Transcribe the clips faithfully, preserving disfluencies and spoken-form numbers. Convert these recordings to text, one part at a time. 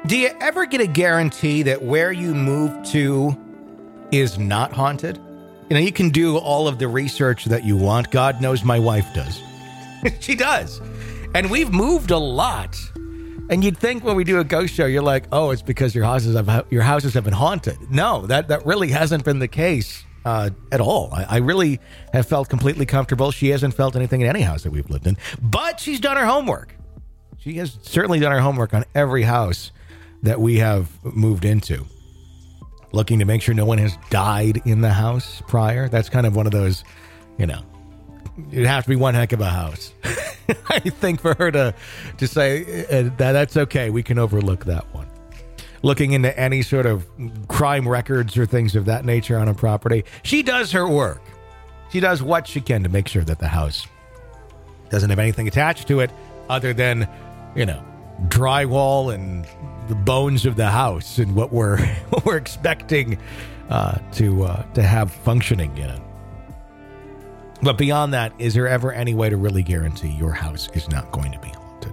Do you ever get a guarantee that where you move to is not haunted? You know, you can do all of the research that you want. God knows my wife does. She does. And we've moved a lot. And you'd think when we do a ghost show, you're like, oh, it's because your houses have your houses have been haunted. No, that, that really hasn't been the case uh, at all. I, I really have felt completely comfortable. She hasn't felt anything in any house that we've lived in. But she's done her homework. She has certainly done her homework on every house that we have moved into. Looking to make sure no one has died in the house prior. That's kind of one of those, you know, it'd have to be one heck of a house. I think for her to, to say uh, that that's okay. We can overlook that one. Looking into any sort of crime records or things of that nature on a property. She does her work. She does what she can to make sure that the house doesn't have anything attached to it other than, you know, drywall and the bones of the house and what we're what we're expecting uh, to uh, to have functioning in it. But beyond that, is there ever any way to really guarantee your house is not going to be haunted?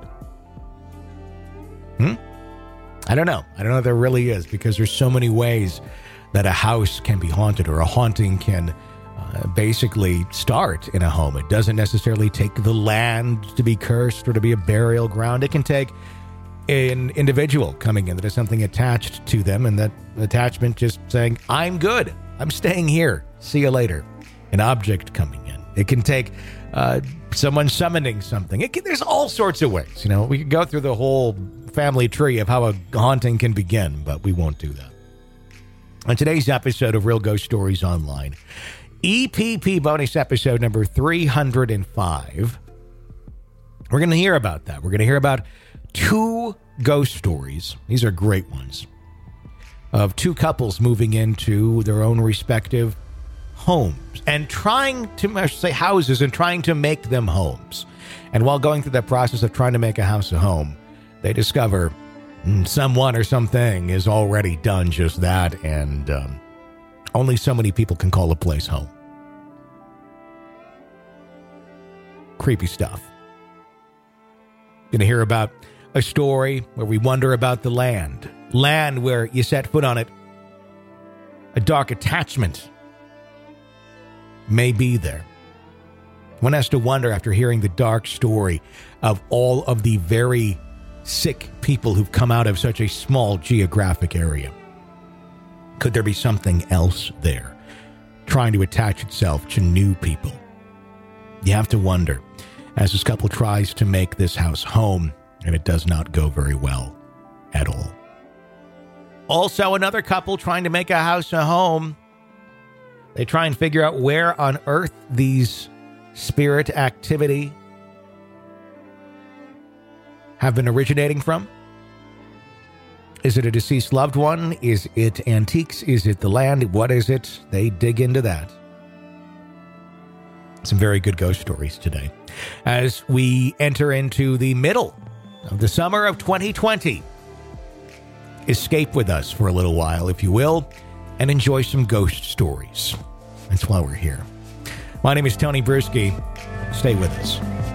Hmm? I don't know. I don't know if there really is, because there's so many ways that a house can be haunted, or a haunting can uh, basically start in a home. It doesn't necessarily take the land to be cursed or to be a burial ground. It can take an individual coming in that has something attached to them, and that attachment just saying, I'm good. I'm staying here. See you later. An object coming in. It can take uh, someone summoning something. It can, there's all sorts of ways. You know, we could go through the whole family tree of how a haunting can begin, but we won't do that. On today's episode of Real Ghost Stories Online, E P P bonus episode number three hundred five, we're going to hear about that. We're going to hear about two ghost stories. These are great ones. Of two couples moving into their own respective homes and trying to, I should say houses, and trying to make them homes. And while going through that process of trying to make a house a home, they discover someone or something is already done just that, and um, only so many people can call a place home. Creepy stuff. Gonna hear about a story where we wonder about the land. Land where you set foot on it. A dark attachment may be there. One has to wonder, after hearing the dark story of all of the very sick people who've come out of such a small geographic area, could there be something else there trying to attach itself to new people? You have to wonder as this couple tries to make this house home, and it does not go very well at all. Also, another couple trying to make a house a home. They try and figure out where on earth these spirit activity have been originating from. Is it a deceased loved one? Is it antiques? Is it the land? What is it? They dig into that. Some very good ghost stories today as we enter into the middle of the summer of twenty twenty. Escape with us for a little while, if you will, and enjoy some ghost stories. That's why we're here. My name is Tony Bruschi. Stay with us.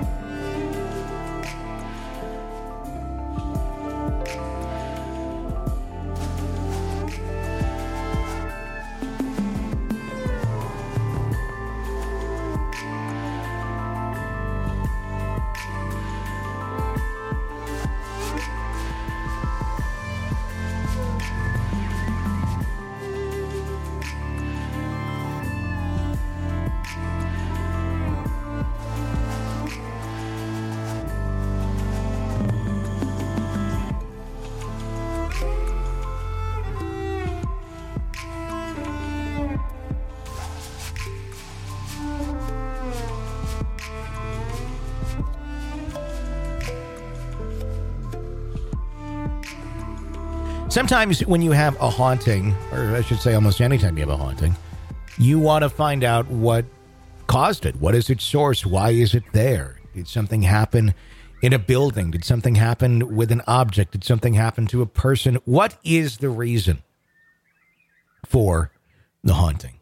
Sometimes when you have a haunting, or I should say almost anytime you have a haunting, you want to find out what caused it. What is its source? Why is it there? Did something happen in a building? Did something happen with an object? Did something happen to a person? What is the reason for the haunting?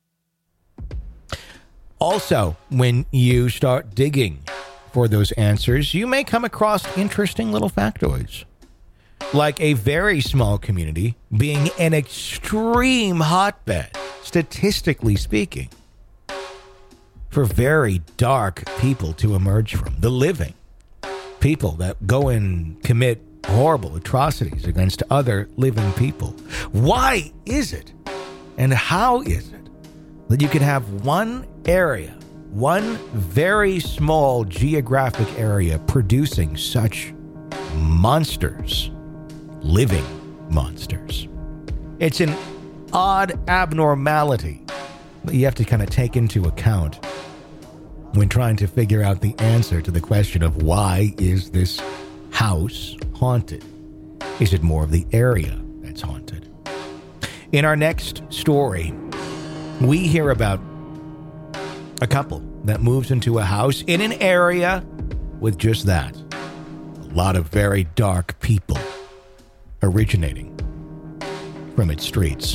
Also, when you start digging for those answers, you may come across interesting little factoids. like a very small community being an extreme hotbed, statistically speaking, for very dark people to emerge from. The living. People that go and commit horrible atrocities against other living people. Why is it, and how is it, that you can have one area, one very small geographic area producing such monsters, living monsters? It's an odd abnormality that you have to kind of take into account when trying to figure out the answer to the question of why is this house haunted? Is it more of the area that's haunted? In our next story, we hear about a couple that moves into a house in an area with just that. A lot of very dark people originating from its streets.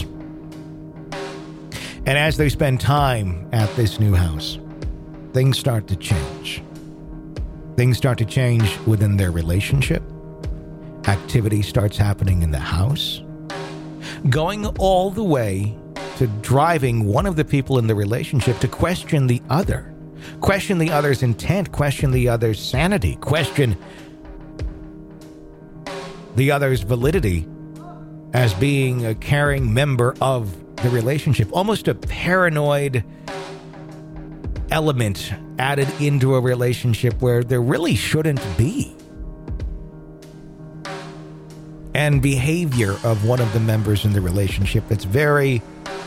And as they spend time at this new house, things start to change. Things start to change within their relationship. Activity starts happening in the house, going all the way to driving one of the people in the relationship to question the other, question the other's intent, question the other's sanity, question the other's validity as being a caring member of the relationship. Almost a paranoid element added into a relationship where there really shouldn't be. And behavior of one of the members in the relationship that's very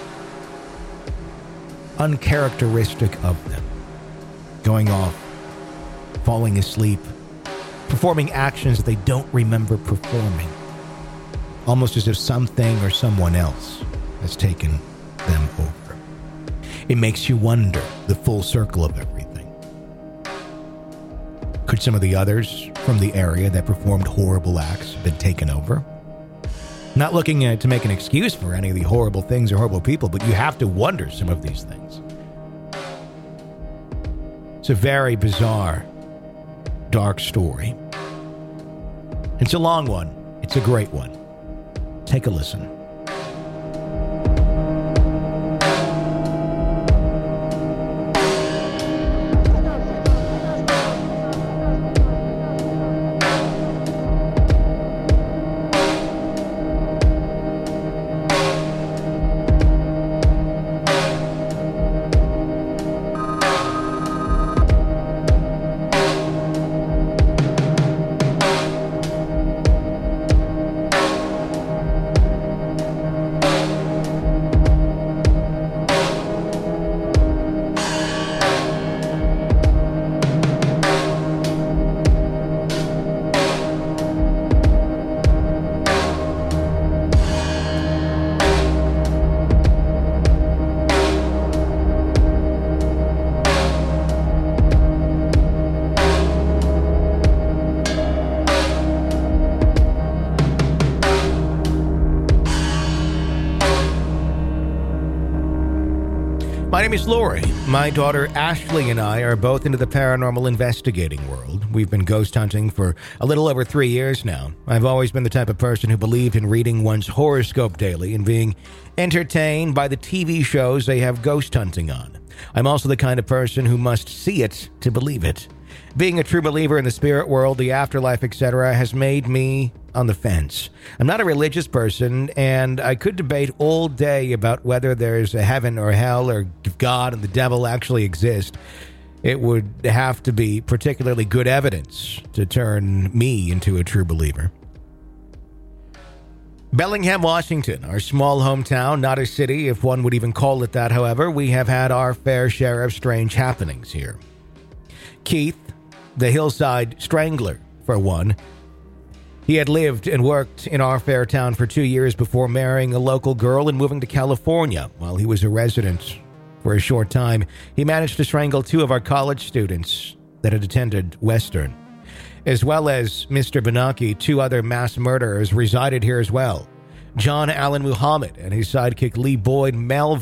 uncharacteristic of them. Going off, falling asleep, performing actions that they don't remember performing. Almost as if something or someone else has taken them over. It makes you wonder the full circle of everything. Could some of the others from the area that performed horrible acts have been taken over? Not looking at, to make an excuse for any of the horrible things or horrible people, but you have to wonder some of these things. It's a very bizarre, dark story. It's a long one. It's a great one. Take a listen. My name is Lori. My daughter Ashley and I are both into the paranormal investigating world. We've been ghost hunting for a little over three years now. I've always been the type of person who believed in reading one's horoscope daily and being entertained by the T V shows they have ghost hunting on. I'm also the kind of person who must see it to believe it. Being a true believer in the spirit world, the afterlife, et cetera has made me on the fence. I'm not a religious person, and I could debate all day about whether there's a heaven or hell or if God and the devil actually exist. It would have to be particularly good evidence to turn me into a true believer. Bellingham, Washington, our small hometown, not a city, if one would even call it that, however, we have had our fair share of strange happenings here. Keith, the hillside strangler, for one. He had lived and worked in our fair town for two years before marrying a local girl and moving to California. While he was a resident for a short time, he managed to strangle two of our college students that had attended Western. As well as Mister Benaki, two other mass murderers resided here as well. John Allen Muhammad and his sidekick Lee Boyd Malvo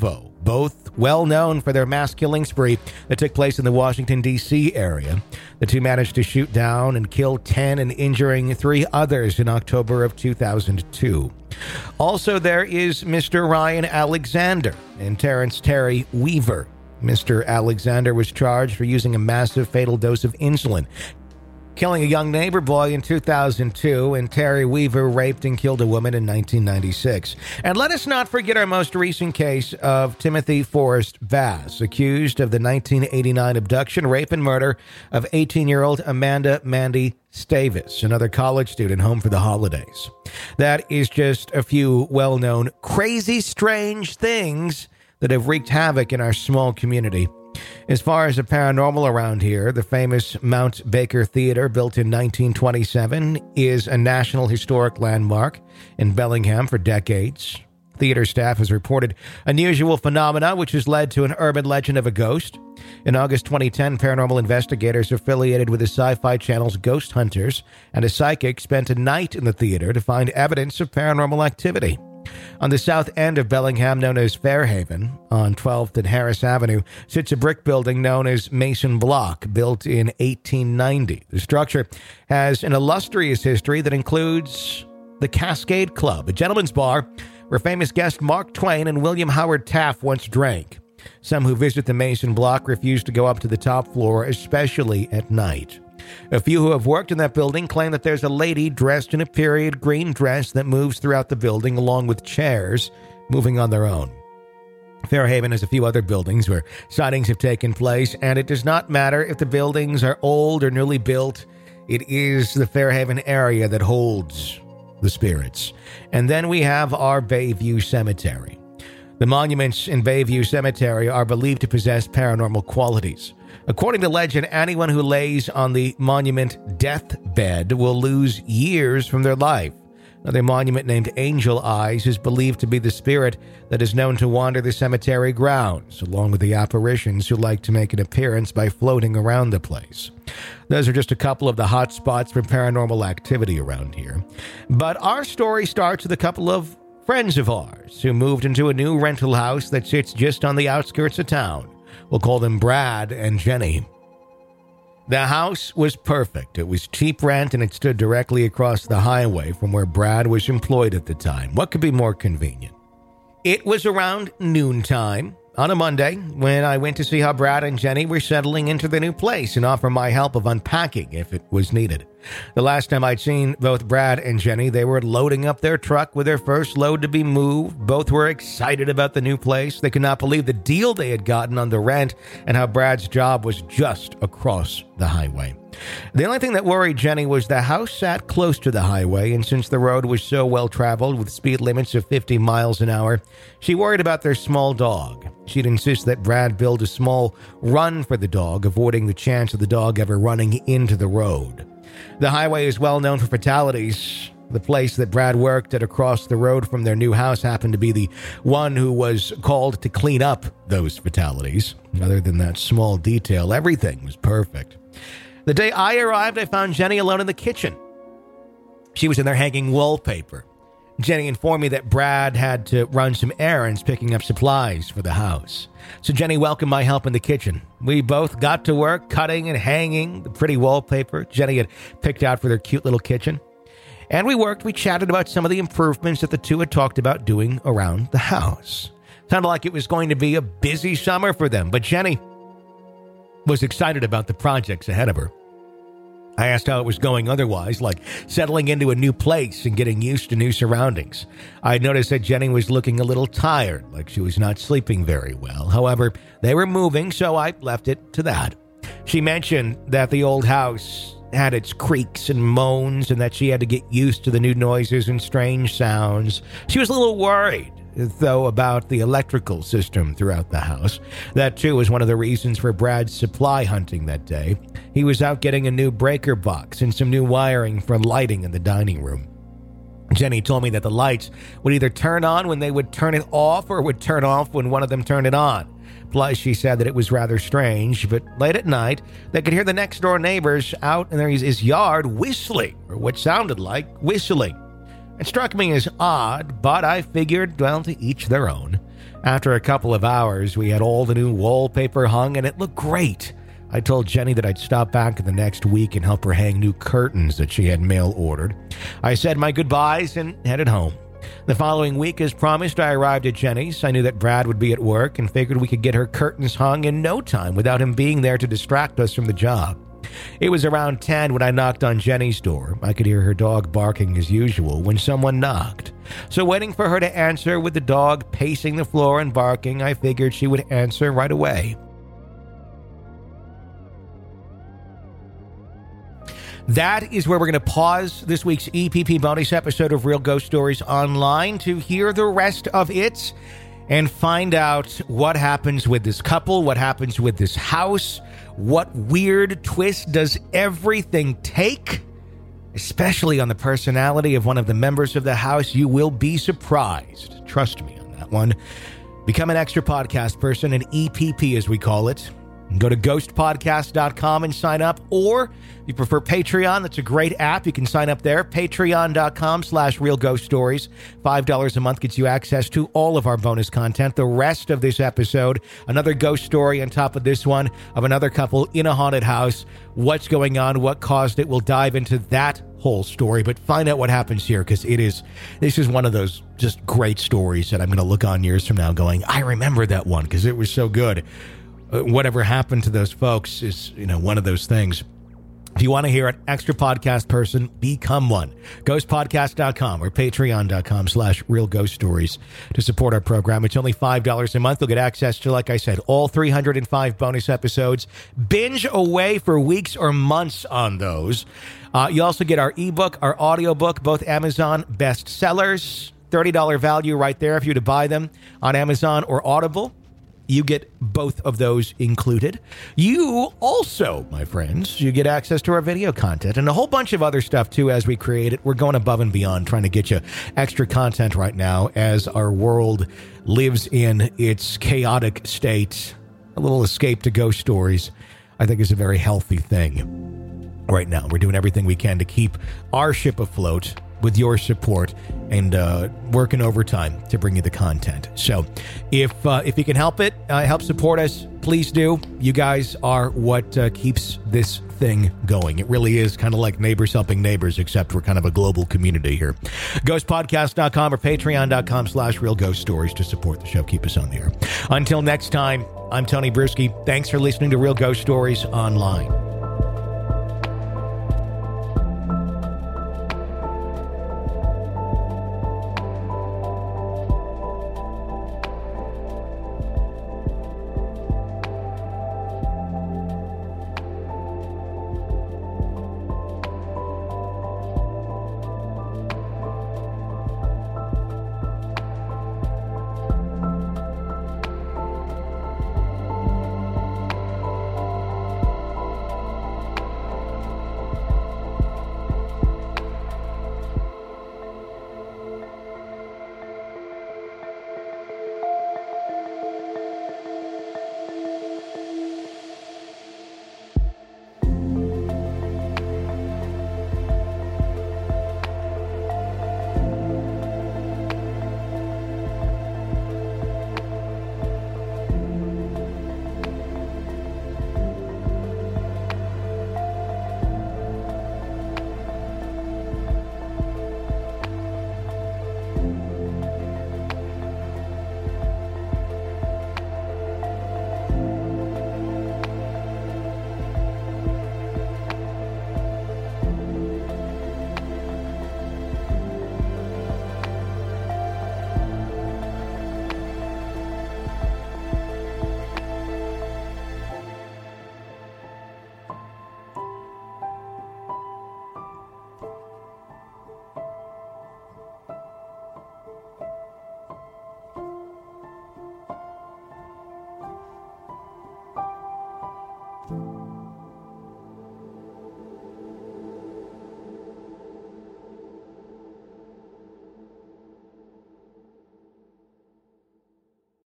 both well known for their mass killing spree that took place in the Washington, D C area. The two managed to shoot down and kill ten and injuring three others in October of two thousand two. Also, there is Mister Ryan Alexander and Terrence Terry Weaver. Mister Alexander was charged for using a massive fatal dose of insulin, killing a young neighbor boy in two thousand two, and Terry Weaver raped and killed a woman in nineteen ninety-six. And let us not forget our most recent case of Timothy Forrest Bass, accused of the nineteen eighty-nine abduction, rape, and murder of eighteen-year-old Amanda Mandy Stavis, another college student home for the holidays. That is just a few well-known, crazy, strange things that have wreaked havoc in our small community. As far as the paranormal around here, the famous Mount Baker Theater, built in nineteen twenty-seven, is a National Historic Landmark in Bellingham for decades. Theater staff has reported unusual phenomena, which has led to an urban legend of a ghost. In August twenty ten, paranormal investigators affiliated with the Sci-Fi Channel's Ghost Hunters and a psychic spent a night in the theater to find evidence of paranormal activity. On the south end of Bellingham, known as Fairhaven, on twelfth and Harris Avenue, sits a brick building known as Mason Block, built in eighteen ninety. The structure has an illustrious history that includes the Cascade Club, a gentleman's bar where famous guest Mark Twain and William Howard Taft once drank. Some who visit the Mason Block refuse to go up to the top floor, especially at night. A few who have worked in that building claim that there's a lady dressed in a period green dress that moves throughout the building along with chairs moving on their own. Fairhaven has a few other buildings where sightings have taken place, and it does not matter if the buildings are old or newly built. It is the Fairhaven area that holds the spirits. And then we have our Bayview Cemetery. The monuments in Bayview Cemetery are believed to possess paranormal qualities. According to legend, anyone who lays on the monument deathbed will lose years from their life. Another monument named Angel Eyes is believed to be the spirit that is known to wander the cemetery grounds, along with the apparitions who like to make an appearance by floating around the place. Those are just a couple of the hot spots for paranormal activity around here. But our story starts with a couple of friends of ours who moved into a new rental house that sits just on the outskirts of town. We'll call them Brad and Jenny. The house was perfect. It was cheap rent, and it stood directly across the highway from where Brad was employed at the time. What could be more convenient? It was around noontime on a Monday when I went to see how Brad and Jenny were settling into the new place and offer my help of unpacking if it was needed. The last time I'd seen both Brad and Jenny, they were loading up their truck with their first load to be moved. Both were excited about the new place. They could not believe the deal they had gotten on the rent and how Brad's job was just across the highway. The only thing that worried Jenny was the house sat close to the highway, and since the road was so well traveled with speed limits of fifty miles an hour, she worried about their small dog. She'd insist that Brad build a small run for the dog, avoiding the chance of the dog ever running into the road. The highway is well known for fatalities. The place that Brad worked at across the road from their new house happened to be the one who was called to clean up those fatalities. Other than that small detail, everything was perfect. The day I arrived, I found Jenny alone in the kitchen. She was in there hanging wallpaper. Jenny informed me that Brad had to run some errands picking up supplies for the house. So Jenny welcomed my help in the kitchen. We both got to work cutting and hanging the pretty wallpaper Jenny had picked out for their cute little kitchen. And we worked, we chatted about some of the improvements that the two had talked about doing around the house. Sounded like it was going to be a busy summer for them, but Jenny was excited about the projects ahead of her. I asked how it was going otherwise, like settling into a new place and getting used to new surroundings. I noticed that Jenny was looking a little tired, like she was not sleeping very well. However, they were moving, so I left it to that. She mentioned that the old house had its creaks and moans and that she had to get used to the new noises and strange sounds. She was a little worried, though, about the electrical system throughout the house. That, too, was one of the reasons for Brad's supply hunting that day. He was out getting a new breaker box and some new wiring for lighting in the dining room. Jenny told me that the lights would either turn on when they would turn it off or would turn off when one of them turned it on. Plus, she said that it was rather strange, but late at night, they could hear the next-door neighbors out in his yard whistling, or what sounded like whistling. It struck me as odd, but I figured, well, to each their own. After a couple of hours, we had all the new wallpaper hung, and it looked great. I told Jenny that I'd stop back in the next week and help her hang new curtains that she had mail ordered. I said my goodbyes and headed home. The following week, as promised, I arrived at Jenny's. I knew that Brad would be at work and figured we could get her curtains hung in no time without him being there to distract us from the job. It was around ten when I knocked on Jenny's door. I could hear her dog barking as usual when someone knocked. So waiting for her to answer with the dog pacing the floor and barking, I figured she would answer right away. That is where we're going to pause this week's E P P bonus episode of Real Ghost Stories Online to hear the rest of it and find out what happens with this couple, what happens with this house, what weird twist does everything take, especially on the personality of one of the members of the house. You will be surprised. Trust me on that one. Become an extra podcast person, an E P P as we call it. Go to ghost podcast dot com and sign up, or if you prefer Patreon, that's a great app. You can sign up there, patreon dot com slash real ghost stories. five dollars a month gets you access to all of our bonus content. The rest of this episode, another ghost story on top of this one of another couple in a haunted house. What's going on? What caused it? We'll dive into that whole story, but find out what happens here, because it is, this is one of those just great stories that I'm going to look on years from now going, I remember that one because it was so good. Uh, whatever happened to those folks is, you know, one of those things. If you want to hear an extra podcast person, become one. ghost podcast dot com or patreon dot com slash real ghost stories to support our program. It's only five dollars a month. You'll get access to, like I said, all three hundred five bonus episodes. Binge away for weeks or months on those. Uh, you also get our ebook, our audiobook, both Amazon bestsellers. thirty dollars value right there if you're to buy them on Amazon or Audible. You get both of those included. You also, my friends, you get access to our video content and a whole bunch of other stuff, too, as we create it. We're going above and beyond trying to get you extra content right now as our world lives in its chaotic state. A little escape to ghost stories, I think, is a very healthy thing right now. We're doing everything we can to keep our ship afloat with your support and uh, working overtime to bring you the content. So if uh, if you can help it, uh, help support us, please do. You guys are what uh, keeps this thing going. It really is kind of like neighbors helping neighbors, except we're kind of a global community here. ghost podcast dot com or patreon dot com slash real ghost stories to support the show. Keep us on the air. Until next time, I'm Tony Bruschi. Thanks for listening to Real Ghost Stories Online.